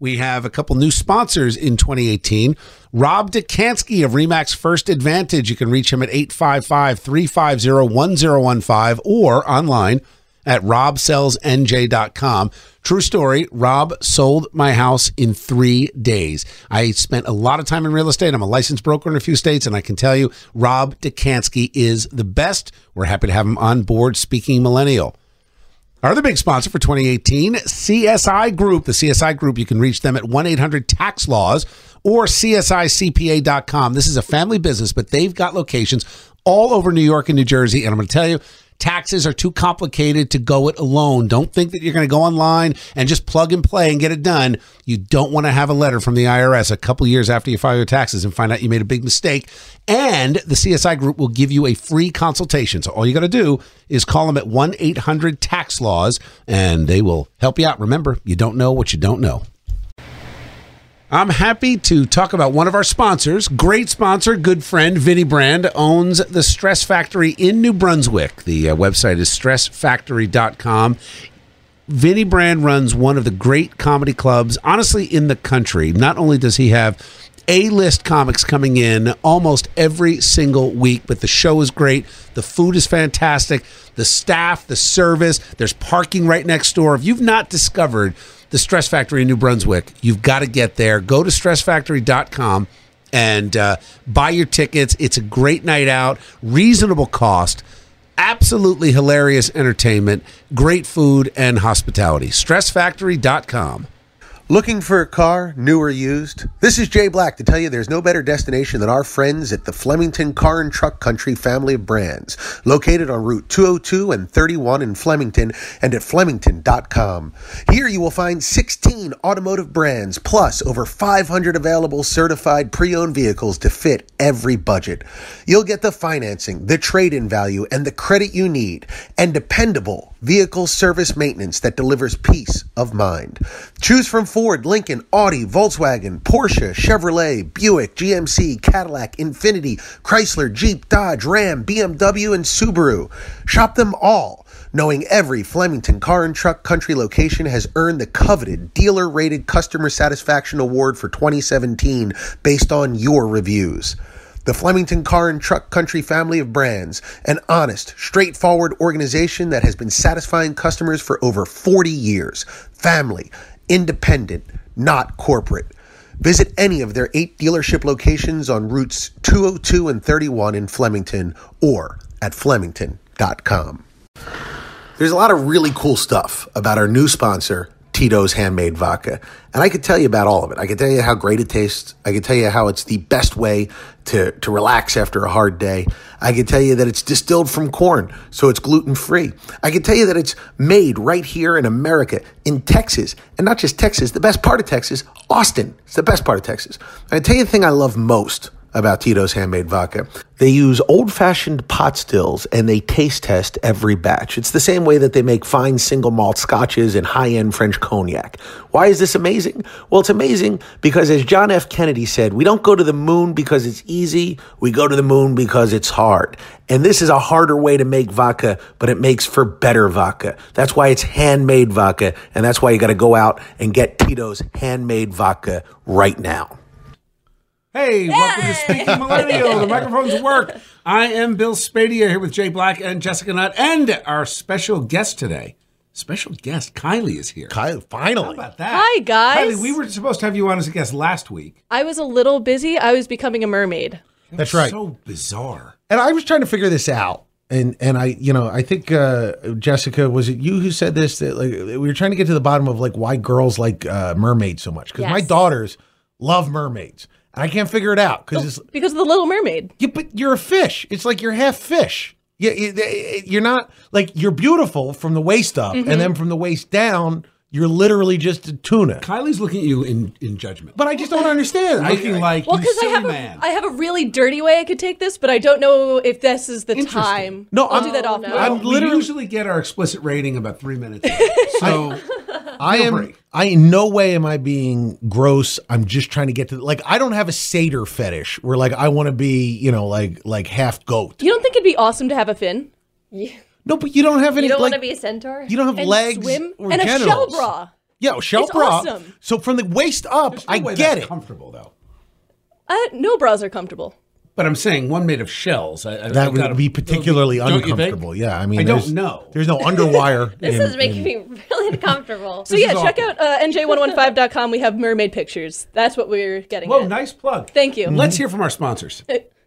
We have a couple new sponsors in 2018. Rob Dekansky of Remax First Advantage. You can reach him at 855-350-1015 or online at robsellsnj.com. True story, Rob sold my house in 3 days. I spent a lot of time in real estate. I'm a licensed broker in a few states, and I can tell you, Rob Dekansky is the best. We're happy to have him on board, Speaking Millennial. Our other big sponsor for 2018, CSI Group. The CSI Group, you can reach them at 1-800-TAX-LAWS or CSICPA.com. This is a family business, but they've got locations all over New York and New Jersey, and I'm going to tell you, taxes are too complicated to go it alone. Don't think that you're going to go online and just plug and play and get it done. You don't want to have a letter from the IRS a couple years after you file your taxes and find out you made a big mistake. And the CSI Group will give you a free consultation. So all you got to do is call them at 1-800-TAX-LAWS, and they will help you out. Remember, you don't know what you don't know. I'm happy to talk about one of our sponsors. Great sponsor, good friend, Vinny Brand, owns the Stress Factory in New Brunswick. The website is stressfactory.com. Vinny Brand runs one of the great comedy clubs, honestly, in the country. Not only does he have A-list comics coming in almost every single week, but the show is great. The food is fantastic. The staff, the service, there's parking right next door. If you've not discovered the Stress Factory in New Brunswick, you've got to get there. Go to stressfactory.com and buy your tickets. It's a great night out, reasonable cost, absolutely hilarious entertainment, great food and hospitality. Stressfactory.com. Looking for a car, new or used? This is Jay Black to tell you there's no better destination than our friends at the Flemington Car and Truck Country family of brands, located on Route 202 and 31 in Flemington and at flemington.com. Here you will find 16 automotive brands plus over 500 available certified pre-owned vehicles to fit every budget. You'll get the financing, the trade-in value, and the credit you need, and dependable vehicle service maintenance that delivers peace of mind. Choose from Ford, Lincoln, Audi, Volkswagen, Porsche, Chevrolet, Buick, GMC, Cadillac, Infiniti, Chrysler, Jeep, Dodge, Ram, BMW, and Subaru. Shop them all, knowing every Flemington Car and Truck Country location has earned the coveted dealer-rated customer satisfaction award for 2017 based on your reviews. The Flemington Car and Truck Country family of brands, an honest, straightforward organization that has been satisfying customers for over 40 years. Family, independent, not corporate. Visit any of their 8 dealership locations on routes 202 and 31 in Flemington or at flemington.com. There's a lot of really cool stuff about our new sponsor, Tito's Handmade Vodka. And I could tell you about all of it. I could tell you how great it tastes. I could tell you how it's the best way to relax after a hard day. I could tell you that it's distilled from corn, so it's gluten-free. I could tell you that it's made right here in America, in Texas. And not just Texas, the best part of Texas, Austin. It's the best part of Texas. I tell you the thing I love most about Tito's Handmade Vodka. They use old-fashioned pot stills and they taste test every batch. It's the same way that they make fine single malt scotches and high-end French cognac. Why is this amazing? Well, it's amazing because, as John F. Kennedy said, we don't go to the moon because it's easy. We go to the moon because it's hard. And this is a harder way to make vodka, but it makes for better vodka. That's why it's handmade vodka, and that's why you got to go out and get Tito's Handmade Vodka right now. Hey, welcome to Speaking Millennial. The microphones work. I am Bill Spadia here with Jay Black and Jessica Nutt and our special guest today. Special guest, Kylie is here. Kylie, finally. How about that? Hi, guys. Kylie, we were supposed to have you on as a guest last week. I was a little busy. I was becoming a mermaid. That's right. So bizarre. And I was trying to figure this out. And I think Jessica, was it you who said this? That like we were trying to get to the bottom of like why girls like mermaids so much. Because my daughters love mermaids. And I can't figure it out because of the Little Mermaid. Yeah, but you're a fish. It's like you're half fish. You're not like you're beautiful from the waist up, and then from the waist down, you're literally just a tuna. Kylie's looking at you in judgment, but I just don't understand. Looking like you silly man. I have a really dirty way I could take this, but I don't know if this is the time. No, I'll do that off. We usually get our explicit rating about 3 minutes. So I in no way am I being gross. I'm just trying to get to like I don't have a satyr fetish where like I want to be like half goat. You don't think it'd be awesome to have a fin? Yeah. No, but you don't have any. You don't want to be a centaur. You don't have legs swim or and genitals. a shell bra. Yeah, shell It's bra. awesome. So from the waist up, There's no I way get that's it. comfortable though. No bras are comfortable. But I'm saying one made of shells. That would be particularly don't you think? uncomfortable. Yeah, I mean, I don't there's- know. There's no underwire. This is making me really uncomfortable. So yeah, check out nj115.com. We have mermaid pictures. That's what we're getting Whoa, at. nice plug. Thank you. Let's hear from our sponsors.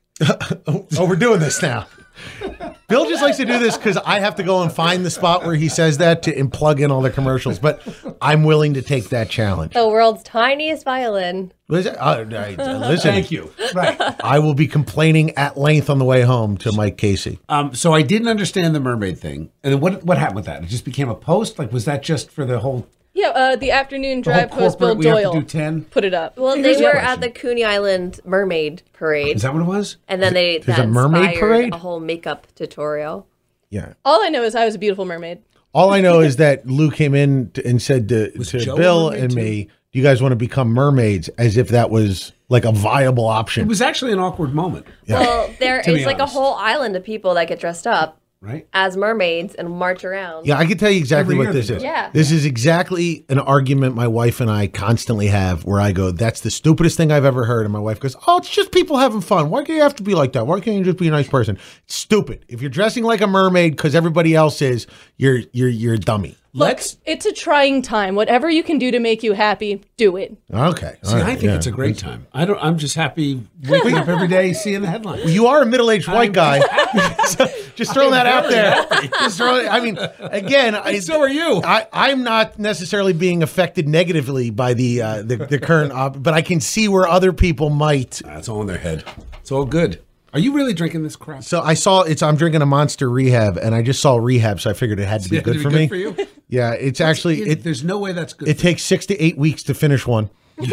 Oh, we're doing this now. Bill just likes to do this because I have to go and find the spot where he says that and plug in all the commercials. But I'm willing to take that challenge. The world's tiniest violin. Listen, listen, Thank you. Right. I will be complaining at length on the way home to Mike Casey. So I didn't understand the mermaid thing. And then what happened with that? It just became a post? Like, was that just for the whole Yeah, the afternoon drive whole post Bill corporate, we have to Doyle do 10? put it up. Well, Here's they the were question. at the Coney Island Mermaid Parade, Is that what it was? and then There's that a mermaid inspired parade? a whole makeup tutorial. Yeah. All I know is I was a beautiful mermaid. All I know is that Lou came in and said to Joe a Bill mermaid and too? me, "Do you guys want to become mermaids?" As if that was like a viable It option. was actually an awkward moment, Well, there To be is like honest. a whole island of people that get dressed up right? as mermaids and march around. Yeah, I can tell you exactly Every what year this they is. do. Yeah. This is exactly an argument my wife and I constantly have where I go, "That's the stupidest thing I've ever heard." And my wife goes, "Oh, it's just people having fun. Why do you have to be like that? Why can't you just be a nice person?" It's stupid. If you're dressing like a mermaid because everybody else is, you're a dummy. Let's It's a trying time. Whatever you can do to make you happy, do it. Okay. see, I think it's a great time. I'm just happy waking up every day seeing the headlines. You are a middle-aged white guy. So just throwing that out there. Just throwing, I mean, again, So are you. I'm not necessarily being affected negatively by the current, but I can see where other people might. That's all in their head. It's all good. Are you really drinking this crap? So I saw I'm drinking a Monster Rehab, and I just saw Rehab, so I figured it had to be It had good to for be me. for you? Yeah, it's actually There's no way that's good. it takes 6 to 8 weeks to finish one.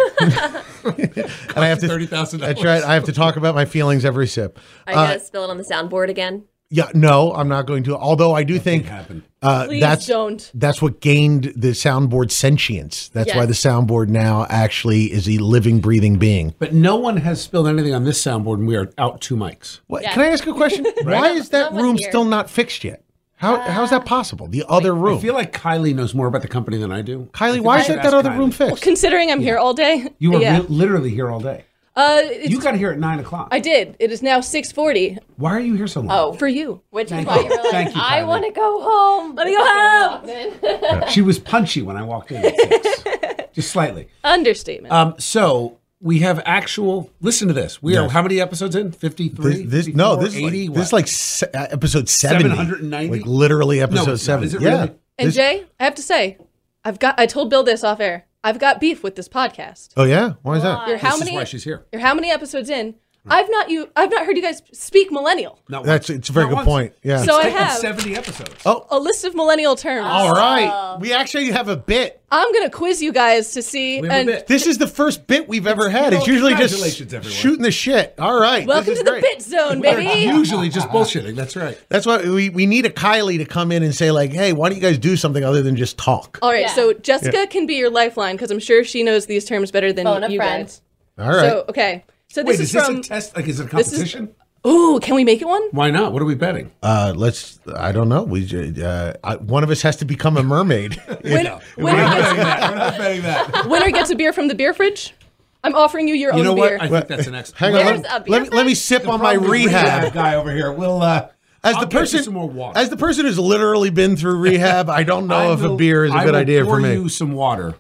And I have to $30,000. That's right. I have to talk about my feelings every sip. Are you gonna spill it on the soundboard again? Yeah, no, I'm not going to. Although I do think happen. Please don't. That's what gained the soundboard sentience. That's Yes. why the soundboard now actually is a living, breathing being. But no one has spilled anything on this soundboard, and we are out 2 mics. What, Yeah. Can I ask a question? Why is that No one room here. still not fixed yet? How is that possible? The other room. I feel like Kylie knows more about the company than I do. Kylie, I think why we is should that ask other Kylie. room fixed? Considering I'm here all day. You were yeah. literally here all day. It's, You got here at 9 o'clock. I did. It is now 6:40 Why are you here so long? Oh, for you. which is Thank why you. you were like, Thank you, I Kylie. want to go home. Let me go home. She was punchy when I walked in at 6. Just slightly. Understatement. So we have actual. Listen to this. We are how many episodes in? 53. This 54, is 80. like, this is like episode 70. 790? Like literally episode it's not. 70. Is it yeah. really? and This- Jay, I have to say, I told Bill this off air. I've got beef with this podcast. Oh yeah. Why is that? You're how This many? is why she's here. You're how many episodes in? I've not heard you guys speak millennial. Not It's a very Not good once. point. Yeah. So I Taken have 70 episodes. a list of millennial terms. All right. We actually have a bit. I'm gonna quiz you guys to see. We have a And bit. This is the first bit we've ever had. Well, It's usually just congratulations, everyone. shooting the shit. All right. welcome this to is the great. bit zone, We're baby. usually just bullshitting. That's right. That's why we need a Kylie to come in and say like, "Hey, why don't you guys do something other than just talk?" All right, Yeah. so Jessica can be your lifeline because I'm sure she knows these terms better than Phone a you friend. guys. All right. So okay, so Wait, this is is this from. a test? Like, is it a this is- competition? Ooh, can we make it one? Why not? What are we betting? Let's. I don't know. One of us has to become a mermaid. Winner, We're winner, not gets, betting that. We're not betting that. winner gets a beer from the beer fridge. I'm offering you your You own know beer. what? I think that's an excellent. Hang on. There's Let, a beer let me sip on my rehab. guy over here. We'll As I'll the get you person, some more water. as the person who's literally been through rehab, I don't know if a beer is a I good will idea pour for me. you some water.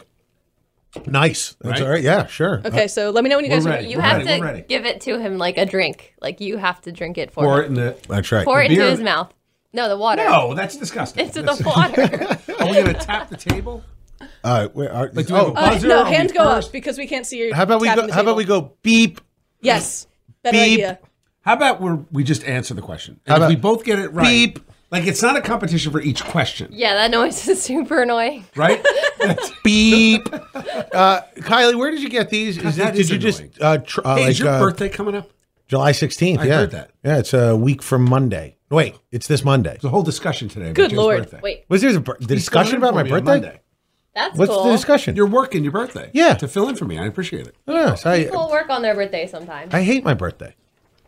Nice. That's Right? all right. Yeah, sure. Okay, so let me know when you guys We're are ready. You We're have ready, to we're ready. give it to him like a drink. Like you have to drink it for Pour him. it in the. That's right. Pour it into beer- his mouth. No, the water. No, that's disgusting. Into the water. Are we gonna tap the table? Like, Like, do we have a buzzer? no, Are we hands go up first? because we can't see your. how about we tapping go? the How about table. we go? Beep. Yes, better Beep. idea. How about we just answer the question? And How if about- we both get it right, Beep. like it's not a competition for each question, Yeah, that noise is super annoying. right? Beep. Kylie, where did you get these? that did is you just annoying. Hey, is your like birthday coming up? July 16th? I yeah, heard that. Yeah, it's a week from Monday. Wait, it's this Monday. There's a whole discussion today. About Good Jay's Lord. birthday. Wait, Was there the discussion about my He's filling in for me on birthday? Monday. that's What's cool. the discussion? You're working your birthday. Yeah. To fill in for me. I appreciate it. Yes, People work on their birthday sometimes. I hate my birthday.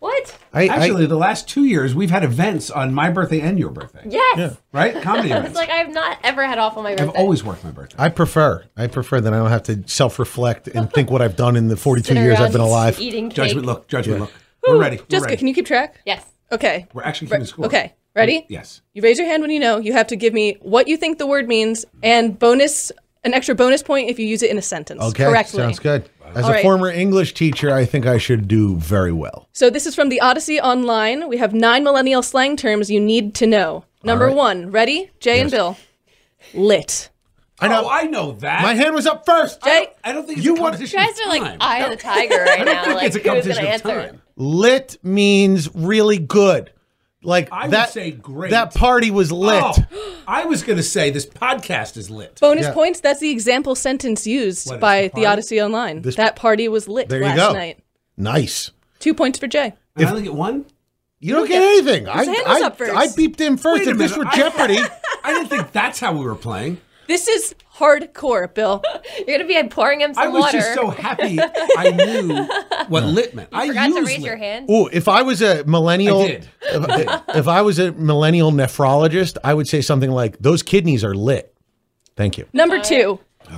What? Actually, the last 2 years, we've had events on my birthday and your birthday. Yes. Right? Comedy events. It's like I've not ever had off on my birthday. I've always worked my birthday. I prefer that I don't have to self-reflect and think what I've done in the 42 Sit years around I've been alive. Eating cake. Judgment look. We're ready. We're Jessica, ready. can you keep track? Yes. Okay. We're actually keeping score. Okay. Ready? Yes. You raise your hand when you know. You have to give me what you think the word means and an extra bonus point if you use it in a sentence Okay, correctly. sounds good. As All a right. former English teacher, I think I should do very well. So this is from the Odyssey Online. We have 9 millennial slang terms you need to know. Number right. 1. Ready? Jay and Bill. Lit. I know. I know that. My hand was up first. Jay? I don't think it's You a want- competition You guys of are like time. eye of the tiger right now. think Like, it's a who's going competition to of answer? time. Lit means really good. Like I would that. say great. That party was lit. Oh, I was going to say this podcast is lit. Bonus Yeah. points. That's the example sentence used What is by the the party? Odyssey Online. That party was lit There you last go. night. Nice. 2 points for Jay. And I only get one? You don't get anything. hand was up first. I beeped in first. Wait a If this minute. were Jeopardy, I didn't think that's how we were playing. This is hardcore, Bill. You're going to be pouring him some I was water. just so happy I knew what lit meant. I Forgot to used raise lit. your hand. ooh, if I was a millennial, I did. if I was a millennial nephrologist, I would say something like, "Those kidneys are lit." Thank you. Number 2.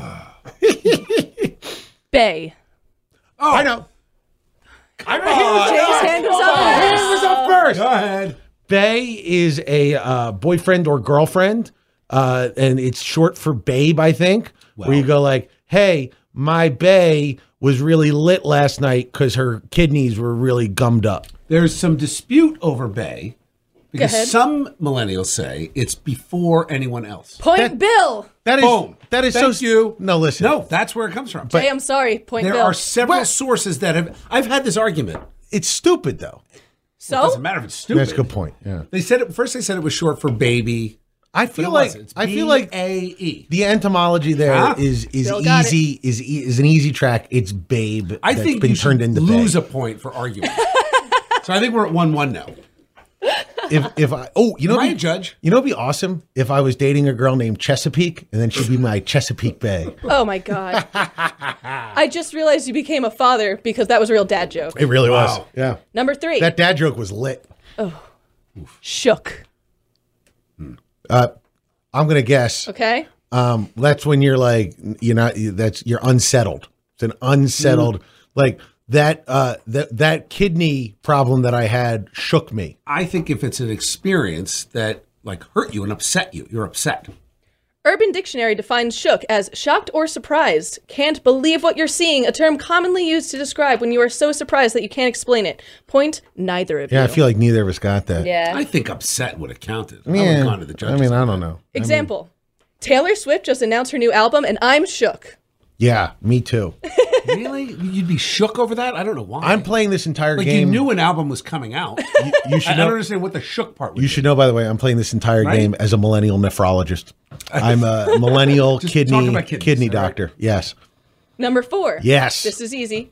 Bay. Oh, I know. Jay's hand was up. My hand was up first. Go ahead. Bae is a boyfriend or girlfriend, and it's short for babe, I think. Where you go like, "Hey, my bae was really lit last night because her kidneys were really gummed up." There's some dispute over Bay because ahead. some millennials say it's before anyone else. Point Bill. That is Boom. that is Thank so. you. No, listen. No, that's where it comes from. Jay, I'm sorry. Point there Bill. are several What? sources that have. I've had this argument. It's stupid though. so? Doesn't matter if it's stupid. That's a good point. Yeah. They said it first. They said it was short for baby. I But feel it like wasn't. It's I feel like BAE. the entomology there Huh? is Bill got easy is an easy track. It's babe. I that's think been you turned should into lose bae. a point for arguing. So I think we're at 1-1 now. If I you know Am I what'd a be- judge? You know, it'd be awesome if I was dating a girl named Chesapeake, and then she'd be my Chesapeake Bay. Oh my God. I just realized you became a father because that was a real dad joke. It really was. Wow. Yeah, Number 3. that dad joke was lit. Shook. I'm gonna guess. Okay. That's when you're like you're unsettled. It's an unsettled like that. That kidney problem that I had shook me. I think if it's an experience that like hurt you and upset you, you're upset. Urban Dictionary defines shook as shocked or surprised. Can't believe what you're seeing, a term commonly used to describe when you are so surprised that you can't explain it. Point neither of you. Yeah, I feel like neither of us got that. Yeah. I think upset would have counted. I would Yeah. have gone to the judges. I mean, I don't know. Example. Taylor Swift just announced her new album and I'm shook. Yeah, me too. Really? You'd be shook over that? I don't know why. I'm playing this entire like game. you knew an album was coming out. You should I know. don't understand what the shook part was. You should know, by the way, I'm playing this entire Right? game as a millennial nephrologist. I'm a millennial Just talk kidney about kidneys, all right? doctor. Yes. Number 4. Yes. This is easy.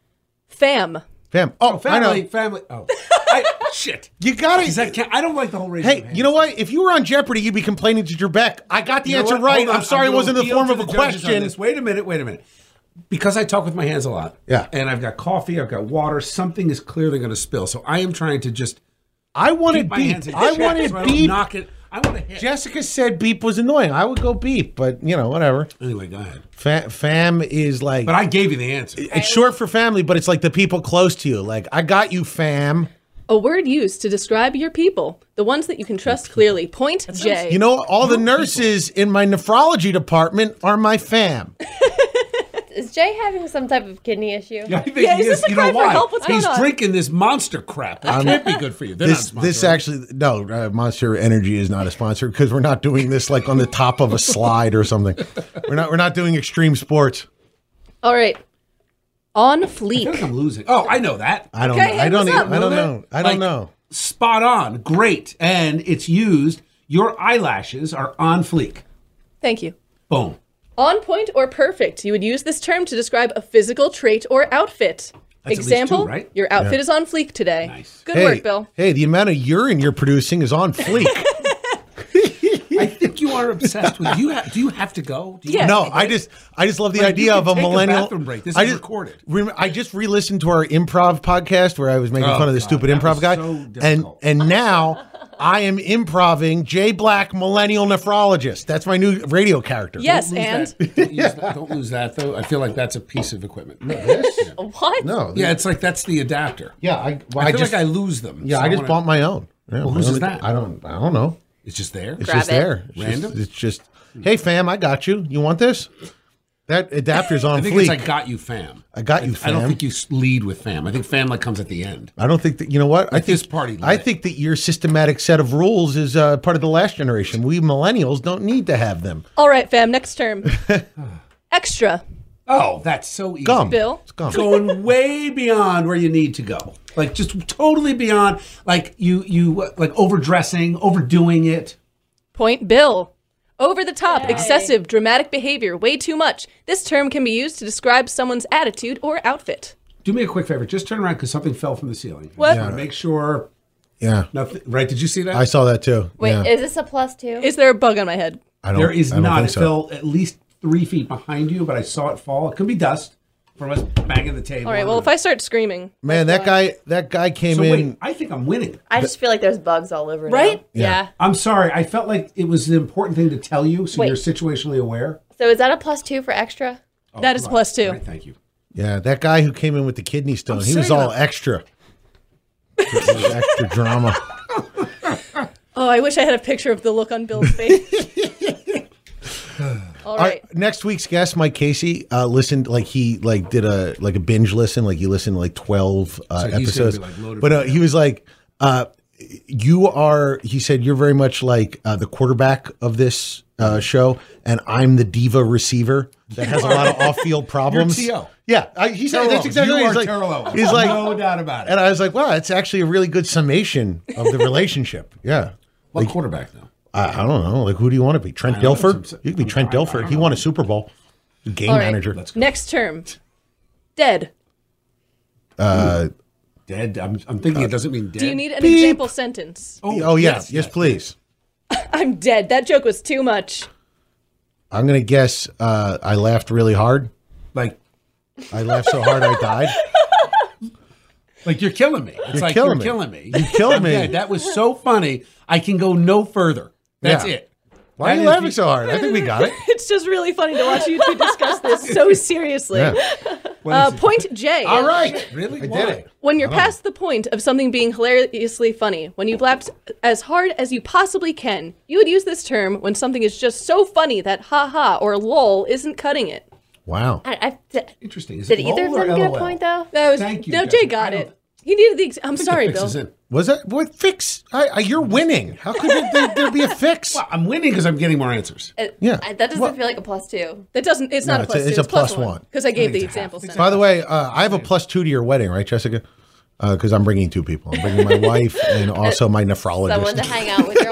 Fam. Fam. Oh, I know. Family. Oh, shit. You got Does it. that count? I don't like the whole race. Hey, you know what? If you were on Jeopardy, you'd be complaining to Trebek. I got the answer right. I'm sorry it wasn't in the form of a question. Wait a minute. Because I talk with my hands a lot. Yeah. And I've got coffee, I've got water, something is clearly going to spill. So I am trying to just I wanted keep my beep. hands in I check wanted so I don't beep. knock it. I want to hit. Jessica said beep was annoying. I would go beep, but whatever. Anyway, go ahead. Fam is like But I gave you the answer. it's short for family, but it's like the people close to you. Like I got you, fam. A word used to describe your people, the ones that you can trust clearly. Point J. You know, all the nurses in my nephrology department are my fam. Is Jay having some type of kidney issue? I think Yeah, he is this a You cry know for why? help? What's He's going on? drinking this monster crap. That can't be good for you. They're This not this sponsored, actually no Monster Energy is not a sponsor because we're not doing this like on the top of a slide or something. We're not doing extreme sports. All right. On I feel like fleek. I'm losing. Oh, I know that. I don't Okay, know. I don't what's up? I don't Know know. that? I don't Like, know. Spot on. Great. And it's used. Your eyelashes are on fleek. Thank you. Boom. On point or perfect. You would use this term to describe a physical trait or outfit. That's at least Example, two, right? your outfit is on fleek today. Nice. Good work, Bill. Hey, the amount of urine you're producing is on fleek. I think you are obsessed with. Do you have to go? Do you Yeah. No, I just love the idea of a take millennial. bathroom break. This I is just, recorded. I just re-listened to our improv podcast where I was making fun of the stupid that improv was guy, so difficult. and now I am improving Jay Black, millennial nephrologist. That's my new radio character. Yes, Don't lose and that. Don't lose that though. I feel like that's a piece of equipment. This? What? No. Yeah, it's like that's the adapter. Yeah, I feel like I lose them. Yeah, so I just wanna- bought my own. Yeah, Well, whose is that? I don't know. It's just there. It's Grab just it. there. It's Random? It's just, hey fam, I got you. You want this? That adapter's on I think fleek. it's I got you, fam. I got you, I don't fam. think you lead with fam. I think fam like comes at the end. I don't think that, you know what? I think this party I lit. think that your systematic set of rules is part of the last generation. We millennials don't need to have them. all right, fam. Next term. Extra. Oh, that's so easy. Gum. Bill? It's gum. Going way beyond where you need to go. Like just totally beyond. Like you like overdressing, overdoing it. Point. Bill. Over the top, excessive, dramatic behavior, way too much. This term can be used to describe someone's attitude or outfit. Do me a quick favor. Just turn around because something fell from the ceiling. What? I just wanna make sure. Yeah. Nothing. Right? Did you see that? I saw that too. Wait, yeah. is this a +2? Is there a bug on my head? I don't, There is I don't not. think It so. fell at least 3 feet behind you, but I saw it fall. It could be dust from us banging the table. All right, well, if I start screaming. Man, that guy came So in. wait, I think I'm winning. I just feel like there's bugs all over now. Right? Yeah. I'm sorry. I felt like it was an important thing to tell you, so Wait. you're situationally aware. So is that a +2 for extra? Oh, That is right. +2. All right, thank you. Yeah, that guy who came in with the kidney stone, he was saying all that- extra. It was extra drama. Oh, I wish I had a picture of the look on Bill's face. All right. Next week's guest, Mike Casey, listened he did a binge listen, like he listened to like 12 he's gonna episodes. be, like, loaded But for he was like, he said, you're very much like the quarterback of this show, and I'm the diva receiver that has a lot of off-field problems. T.O. Yeah, he said Terrell that's exactly Owens. what You he's are like. Terrell Owens. He's like, No doubt about it. and I was like, wow, it's actually a really good summation of the relationship. Yeah. What quarterback though? I don't know. Like, who do you want to be? Trent I don't know. Dilfer? You could be Trent Dilfer. He won a Super Bowl. Game All right. manager. Next term. Dead. Dead. I'm thinking it doesn't mean dead. Do you need an example sentence? Oh, yeah. Yes, please. I'm dead. That joke was too much. I'm going to guess I laughed really hard. like I laughed so hard I died. you're killing me? It's like killing you're me. killing me. You killed me. Yeah, that was so funny. I can go no further. That's Yeah. it. Why are That you is laughing so hard? I think we got it. It's just really funny to watch you two discuss this so seriously. Yeah. Point J. All right. Really? I Why? did it. When you're past the point of something being hilariously funny, when you've laughed as hard as you possibly can, you would use this term when something is just so funny that ha or lol isn't cutting it. Wow. Interesting. Is Did it either of lol or them get a LOL? point though? That was, Thank you, No, Jessica. Jay got I it. don't- He needed the. I'm sorry, Fix Bill. is in. Was that what fix? You're winning. How could there be a fix? Well, I'm winning because I'm getting more answers. Yeah. That doesn't feel like a +2. That doesn't. It's not No, a plus it's two. a plus one. because I gave the it's a half. example sentence. By the way, I have a +2 to your wedding, right, Jessica? Because I'm bringing 2 people. I'm bringing my wife and also my nephrologist. Someone to hang out with your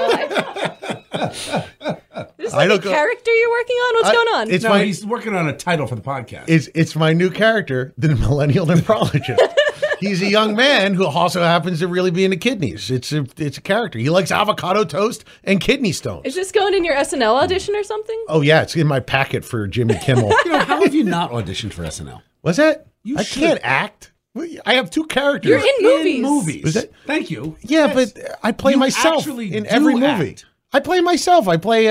wife. This is I like a don't go- character you're working on. What's going on? It's No, my he's working on a title for the podcast. it's my new character, the millennial nephrologist. He's a young man who also happens to really be into kidneys. It's a character. He likes avocado toast and kidney stones. Is this going in your SNL audition or something? Oh yeah, it's in my packet for Jimmy Kimmel. How have you not auditioned for SNL? Was that? You I should. can't act. I have 2 characters. You're in movies. movies. Was that- Thank you. Yeah, Yes. but I play You myself actually in do every movie. act. I play myself. I play,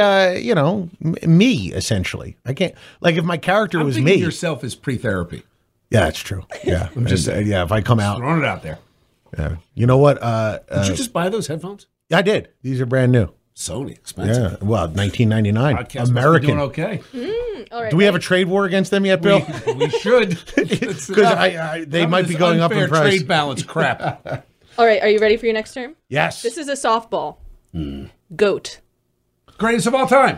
me essentially. I can't like if my character I'm was thinking me. yourself is pre-therapy. Yeah, that's true. Yeah, I'm just saying. Yeah, if I come out, Throwing it out there. yeah. You know what? Did you just buy those headphones? I did. These are brand new. Sony, expensive. Yeah, well, 1999. Podcast must be American. doing okay. All right. Do we have a trade war against them yet, Bill? We should. Because they might be going up in price. Trade balance crap. All right. Are you ready for your next term? Yes. This is a softball. Goat. Greatest of all time.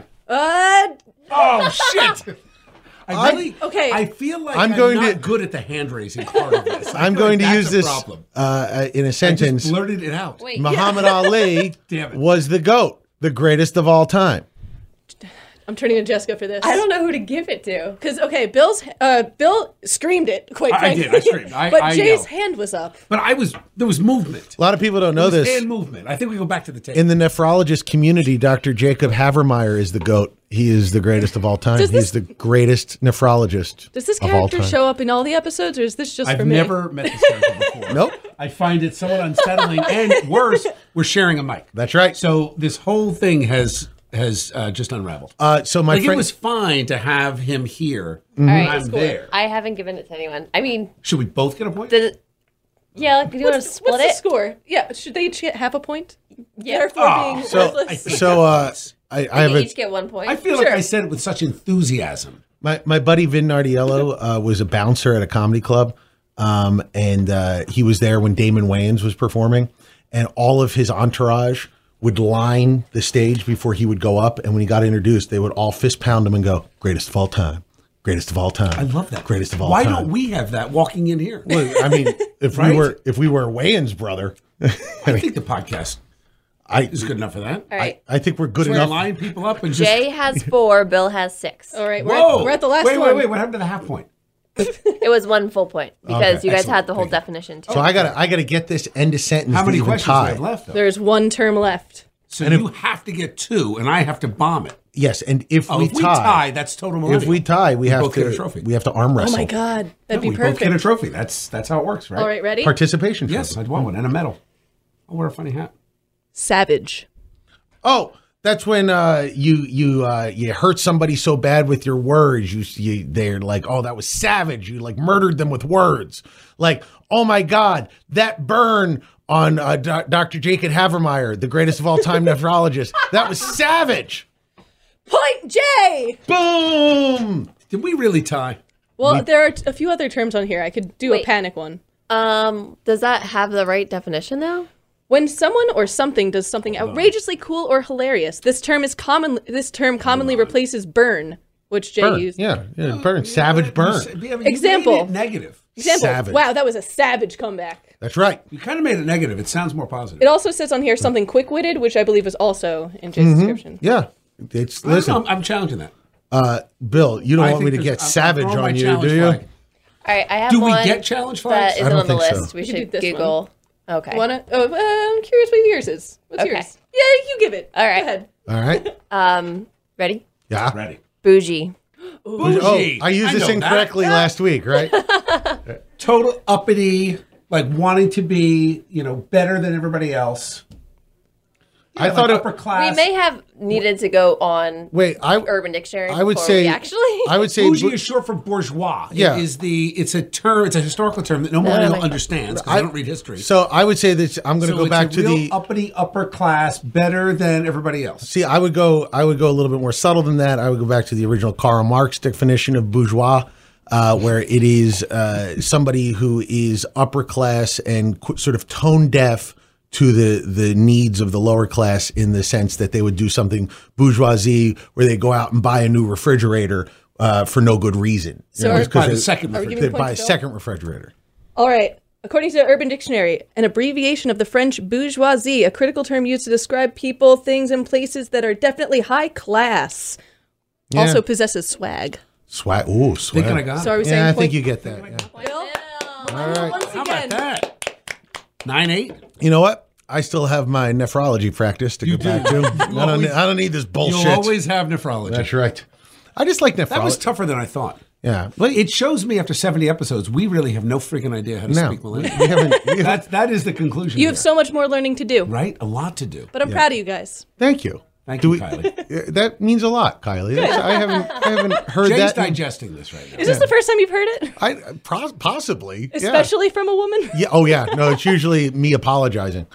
Oh shit! I really okay. I feel like I'm I'm going not to- good at the hand raising part of this. I I'm feel going like to that's use a this problem. in a I sentence. just blurted it out. Wait. Muhammad Ali Damn it. was the GOAT, the greatest of all time. I'm turning to Jessica for this. I don't know who to give it to. Because, okay, Bill screamed it, quite I frankly. did. I screamed. But I Jay's yelled. hand was up. But there was movement. A lot of people don't know There was this. hand movement. I think we go back to the tape. In the nephrologist community, Dr. Jacob Havermeyer is the GOAT. He is the greatest of all time. He's the greatest nephrologist Does this of all character time. show up in all the episodes, or is this just for I've me? never met this character before. Nope. I find it somewhat unsettling, and worse, we're sharing a mic. That's right. So this whole thing has just unraveled. So my Like friend, it was fine to have him here All when right, I'm there. I haven't given it to anyone. I mean, Should we both get a point? yeah, like, do you want to What's split the it? score? Yeah, should they each get half a point? Yeah. Therefore Oh, being so worthless. I We have each a get 1 point. I feel like I said it with such enthusiasm. my buddy Vin Nardiello was a bouncer at a comedy club, and he was there when Damon Wayans was performing, and all of his entourage would line the stage before he would go up, and when he got introduced, they would all fist pound him and go, "Greatest of all time, greatest of all time." I love that. Greatest of all Why time. don't we have that walking in here? Well, I mean, if Right? we were Wayans' brother, I think the podcast is good enough for that. All right. I think we're good We're enough. line people up and just. Jay has 4, Bill has 6. All right, Whoa! we're at the last wait, one. Wait, what happened to the half point? It was 1 full point because Okay, you guys excellent. had the whole Thank you. definition too. So I gotta get this end of sentence. How to many even questions do we tie. have left? Though? There's one term left. So you have to get 2, and I have to bomb it. Yes, and if Oh, we if we tie, tie, that's total millennial. if we tie, we have both to get a trophy. We have to arm Oh wrestle. my God, that'd we be both get a perfect. trophy. That's how it works, right? All right, ready? Participation. Yes, trophy. I'd want one and a medal. I'll wear a funny hat. Savage. Oh, that's when you hurt somebody so bad with your words. They're like, oh, that was savage. You like murdered them with words. Like, oh my God, that burn on Dr. Jacob Havermeyer, the greatest of all time nephrologist. That was savage. Point J. Boom. Did we really tie? Well, there are a few other terms on here. I could do a Wait. panic one. Does that have the right definition though? When someone or something does something outrageously cool or hilarious, this term commonly replaces burn, which Jay Burn. used. Yeah, burn. Savage burn. You Example. made it negative. Example. Savage. Wow, that was a savage comeback. That's right. You kind of made it negative. It sounds more positive. It also says on here something quick-witted, which I believe is also in Jay's description. Yeah. It's I don't listen, know, I'm challenging that. Bill. You don't I want me think to get there's- I'm savage throwing my on you, challenge do you? flag. All right, I have Do we one get challenge flags? that I isn't don't on the think so. list. We We could should do this Google. Okay. I'm curious what yours is. What's Okay. yours? Yeah, you give it. All right. Go ahead. All right. Ready? Yeah. Ready. Bougie. Bougie. Oh, I used this know that. incorrectly last week, right? Total uppity, like wanting to be, better than everybody else. I thought upper it. class. We may have needed to go on Wait, Urban Dictionary. I would before say we actually. I would say Bougie is short for bourgeois. Yeah. It's a term. It's a historical term that no millennial understands because I don't read history. So I would say that I'm going to So go it's back a to real the. uppity, upper class, better than everybody else. See, I would go a little bit more subtle than that. I would go back to the original Karl Marx definition of bourgeois, where it is somebody who is upper class and sort of tone deaf to the needs of the lower class, in the sense that they would do something bourgeoisie where they go out and buy a new refrigerator for no good reason. So just 'cause Buy the they- second Are we refrigerator. giving they buy a points to Bill? second refrigerator. All right. According to Urban Dictionary, an abbreviation of the French bourgeoisie, a critical term used to describe people, things, and places that are definitely high class. Yeah. Also possesses swag. Swag. Ooh, swag. Thinking I got So are it. we saying Yeah, I point? think you get that. Yeah. Bill? All right. Once How about again. that? 9-8. You know what? I still have my nephrology practice to go back to. I don't need this bullshit. You'll always have nephrology. That's right. I just like nephrology. That was tougher than I thought. Yeah. But it shows me after 70 episodes, we really have no freaking idea how to No. speak millennial. We haven't. That is the conclusion. You have here. so much more learning to do. right? A lot to do. But I'm proud of you guys. Thank you. Thank Do you, we- Kylie. That means a lot, Kylie. I haven't heard Jay's that. digesting this right now. Is this the first time you've heard it? Possibly. Yeah. Especially from a woman? Yeah. Oh, yeah. No, it's usually me apologizing.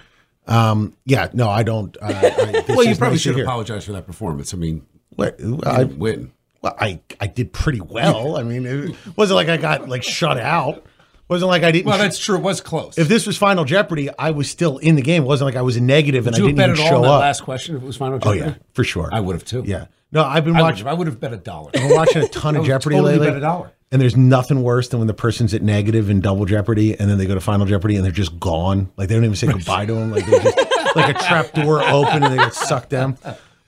Yeah. No, I don't. Well, you probably should apologize for that performance. I mean, Well, you didn't win. I did pretty well. I mean, it wasn't like I got like shut out. Wasn't like I didn't. Well, that's true. It was close. If this was Final Jeopardy, I was still in the game. It wasn't like I was a negative and Would you I have didn't bet even at all show on that up. last question if it was Final Oh Jeopardy? yeah, for sure. I would have too. Yeah. No, I've been watching. I would have bet $1. I've been watching a ton I of would Jeopardy totally lately. bet $1. And there's nothing worse than when the person's at negative in Double Jeopardy, and then they go to Final Jeopardy and they're just gone. Like they don't even say goodbye to them. Like they just like a trap door open and they get sucked down.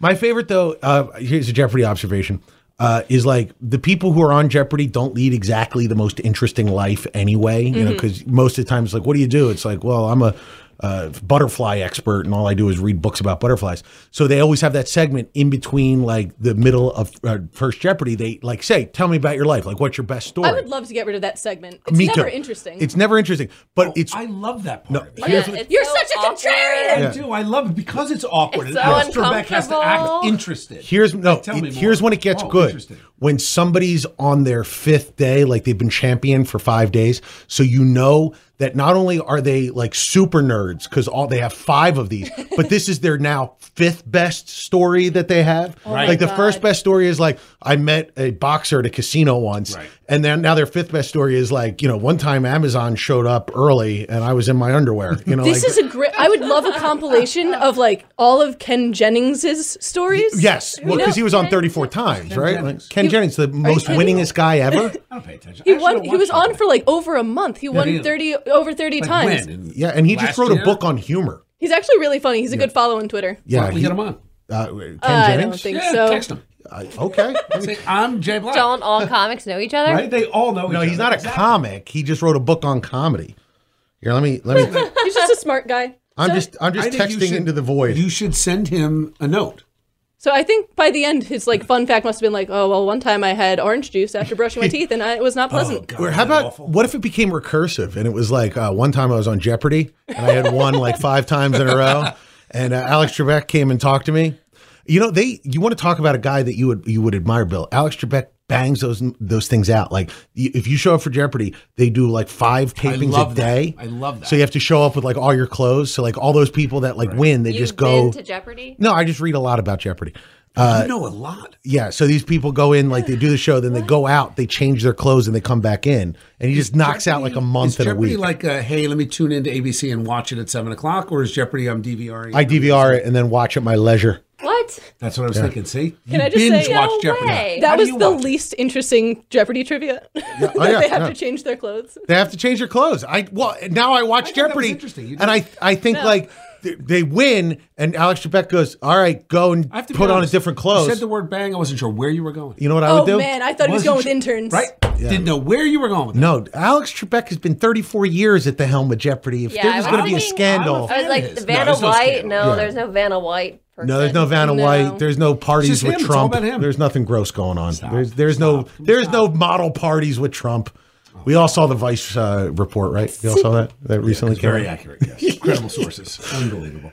My favorite, though, here's a Jeopardy observation, is like the people who are on Jeopardy don't lead exactly the most interesting life anyway, you know, because most of the time it's like, what do you do? It's like, well, I'm a butterfly expert and all I do is read books about butterflies. So they always have that segment in between like the middle of First Jeopardy. They like say, tell me about your life. Like, what's your best story? I would love to get rid of that segment. It's Me never too. interesting. It's never interesting, but it's I love that part. of it. Yeah, You're such a contrarian! I do. I love it because it's awkward. It's and so Alex Trebek has to act uncomfortable. interested. Here's Tell me here's more. when it gets Oh, good. interesting. When somebody's on their 5th day, like they've been champion for 5 days, so you know that not only are they like super nerds because they have 5 of these, but this is their now 5th best story that they have. Right. Like the God. first best story is like I met a boxer at a casino once, Right. and then now their 5th best story is like, you know, one time Amazon showed up early and I was in my underwear. You know, This like, is a great. I would love a compilation of like all of Ken Jennings's stories. yes, well, because he was on 34 times, right? Like, Jennings. Ken Jennings, the most kidding me? winningest guy ever. I don't pay attention. He I actually won. don't He watch was on that. for like over a month. He won really? over 30 Like times. when? Yeah, and he just Last wrote a year? book on humor. He's actually really funny. He's a good follow on Twitter. Yeah, we get him on. Ken I Jennings. don't think Yeah, so. text him. Okay. Say, I'm Jay Black. Don't all comics know each other? Right? They all know. No, each he's other. not a comic. He just wrote a book on comedy. Here, let me. He's just a smart guy. I'm So- just I think you texting should- into the void. You should send him a note. So I think by the end, his like fun fact must have been like, oh well, one time I had orange juice after brushing my teeth, and it was not pleasant. God, Or how that's about awful. what if it became recursive and it was like one time I was on Jeopardy and I had won like 5 times in a row, and Alex Trebek came and talked to me. You know, you want to talk about a guy that you would admire, Bill. Alex Trebek bangs those things out. Like if you show up for Jeopardy, they do like 5 tapings love a that. day. I love that. So you have to show up with like all your clothes. So like all those people that like win, they You've just go. been to Jeopardy? No, I just read a lot about Jeopardy. You know a lot. Yeah, so these people go in, like they do the show, then they go out, they change their clothes, and they come back in, and he just knocks out like a month Is and a Jeopardy week. like, hey, let me tune into ABC and watch it at 7 o'clock, or is Jeopardy on DVR? I DVR it and then watch at my leisure. What? That's what I was thinking. See, Can I just say- watch No Jeopardy. way. That How do was you the watch it? least interesting Jeopardy trivia. yeah, They have yeah. to change their clothes. They have to change their clothes. Now I watch I thought that was Jeopardy, interesting. You and I think No. like they win, and Alex Trebek goes, "All right, go and I have to be put on a honest. different You clothes." said the word bang. I wasn't sure where you were going. You know what I Oh would do? man, I thought he was going with Wasn't sure. interns. Right? Didn't know where you were going with that. No, Alex Trebek has been 34 years at the helm of Jeopardy. If Yeah, there I was was going to be a thinking- scandal, I was like, It is. Vanna No, there's no White? scandal. No, Yeah. there's no Vanna White person. no, there's no Vanna No. White. There's no parties It's just with him. It's all Trump. about him. There's nothing gross going on. There's Stop. no model parties with Trump. We all saw the Vice report, right? You all saw that recently came Very out? accurate. Yes. Credible sources. Unbelievable.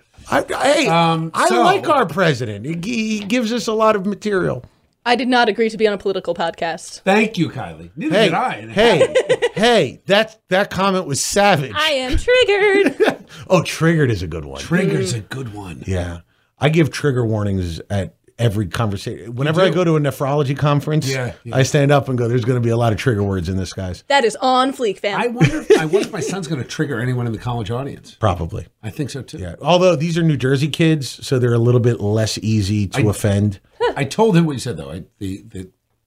I So- like our president. He gives us a lot of material. I did not agree to be on a political podcast. Thank you, Kylie. Neither Hey, did I. and it happened. hey! That comment was savage. I am triggered. Oh, triggered is a good one. Trigger's a good one. Yeah, I give trigger warnings at every conversation. Whenever do? I go to a nephrology conference, Yeah. I stand up and go, "There's going to be a lot of trigger words in this, guys." That is on fleek, fam. I wonder if my son's going to trigger anyone in the college audience. Probably. I think so too. Yeah. Although these are New Jersey kids, so they're a little bit less easy to offend. I told him what you said though. The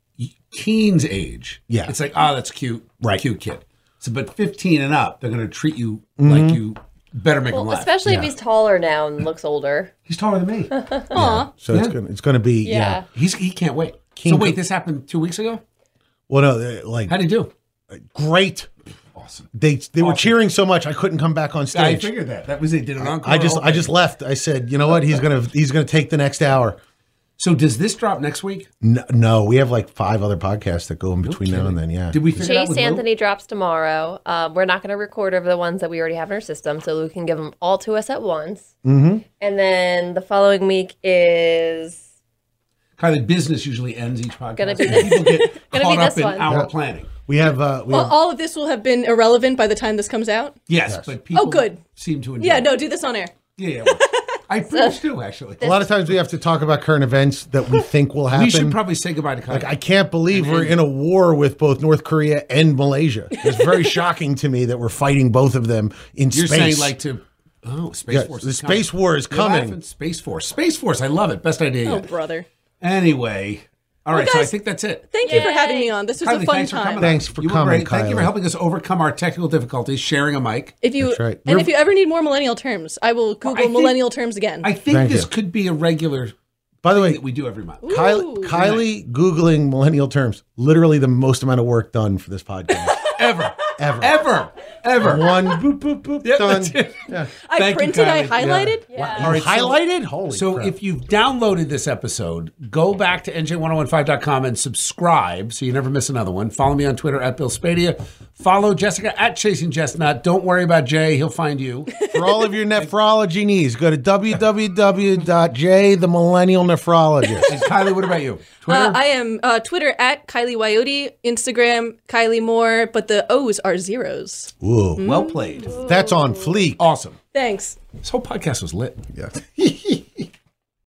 teen's age. Yeah. It's like, that's cute. Right. Cute kid. So, but 15 and up, they're going to treat you like you better make them Well, laugh. especially if he's taller now and looks older. He's taller than me. Aw. So it's going to be Yeah. He can't wait. King So wait, Cook- this happened 2 weeks ago? Well, no, like How'd he do? great. Awesome. They were cheering so much I couldn't come back on I stage. figured that. That was they did an encore. I just left. I said, you know what? He's gonna take the next hour. So does this drop next week? No, we have like 5 other podcasts that go in between now and then. Yeah. Did we figure it out Chase with Lou? Anthony drops tomorrow. We're not going to record over the ones that we already have in our system, so Lou can give them all to us at once. Mm-hmm. And then the following week is Kylie, business usually ends each podcast. Gonna be People get Gonna caught be up this in one. our Yeah. planning. We have Well, all of this will have been irrelevant by the time this comes out. Yes, but people good. seem to enjoy Yeah, it. no, do this on air. Yeah. Well, I pretty much do, actually. a lot of times we have to talk about current events that we think will happen. We should probably say goodbye to Kylie. Like, I can't believe we're in a war with both North Korea and Malaysia. It's very shocking to me that we're fighting both of them in You're space. saying like to... Oh, Space Yeah, Force the is Space coming. War is You're coming. laughing? Space Force. Space Force. I love it. Best idea Oh, yet. brother. Anyway. All right, so I guys, think that's it. Thank you for having me on. This was Kylie, a fun thanks for time. coming on. Thanks for You were coming, great. Thank you for Kylie. helping us overcome our technical difficulties, sharing a mic. If you That's right. and We're- if you ever need more millennial terms, I will Google think- millennial terms again. I think Thank this you. could be a regular By the way, that we do every month. Kylie Googling millennial terms, literally the most amount of work done for this podcast. Ever. Ever. One, boop, boop, boop, Yep, done. that's it. Yeah. I Thank you, printed, I Kylie. highlighted. Yeah. You All right, highlighted? Holy So crap. if you've downloaded this episode, go back to NJ1015.com and subscribe so you never miss another one. Follow me on Twitter at Bill Spadia. Follow Jessica at Chasing Chestnut. Don't worry about Jay. He'll find you. For all of your nephrology needs, go to www.jthemillennialnephrologist. And Kylie, what about you? Twitter? I am Twitter at Kylie Wyote, Instagram Kylie Moore, but the O's are zeros. Whoa. Well played. That's on fleek. Awesome. Thanks. This whole podcast was lit. Yeah.